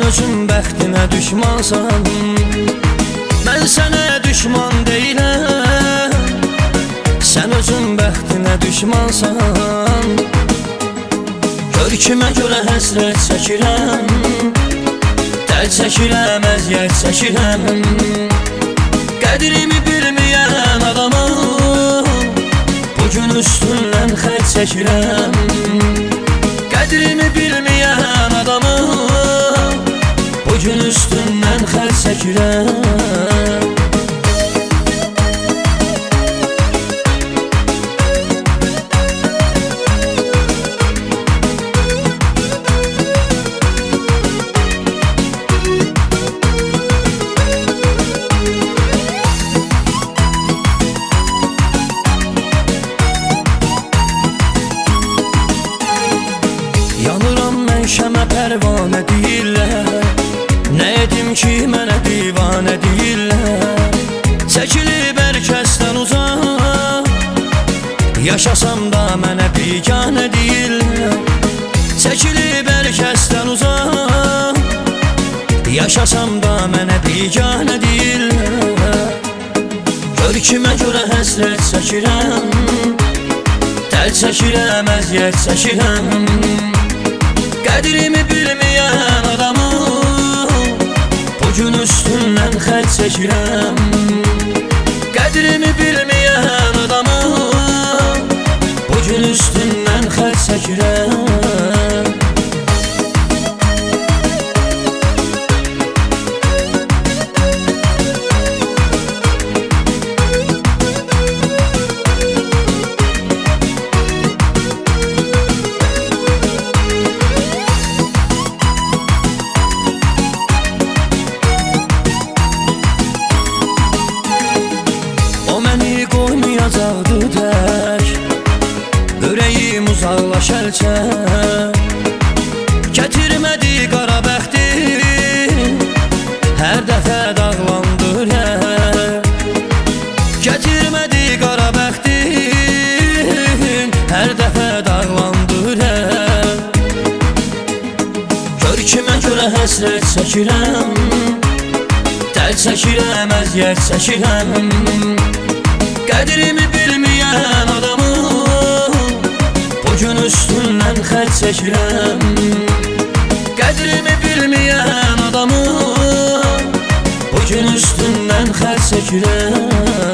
özün bəxtinə düşmansan, mən sənə düşman deyiləm. Sən özün bəxtinə düşmansan, gör kimə görə həsrət çəkirəm, dərd çəkirəm, əziyyət çəkirəm. Qədrimi bilməyən adamı bugün üstündən xətt çəkirəm. Qədrimi bilməyən adamı bugün üstündən xətt çəkirəm. Yanıram mən şəmə pərvanə deyirlər, nə edim ki mənə divanə deyirlər. Çəkilib hər kəsdən uzaq, yaşasam da mənə biganə deyirlər. Çəkilib hər kəsdən uzaq, yaşasam da mənə biganə deyirlər. Gör kimə görə həsrət çəkirəm, dərd çəkirəm, əziyyət çəkirəm. Qədrimi bilməyən adamı bugün üstündən xətt çəkirəm. Qədrimi bilməyən adamı bugün üstündən xətt çəkirəm. Qoymayacaqdı tək, ürəyim uzaqlaş əlçə. Gətirmədi qara bəxti, hər dəfə dağlandır Gətirmədi qara bəxti, hər dəfə dağlandır Gör kimə görə həsrət çəkirəm, dərd çəkirəm, əziyyət çəkirəm. Qədrimi bilməyən adamı bugün üstündən xətt çəkirəm. Qədrimi bilməyən adamı bugün üstündən xətt çəkirəm.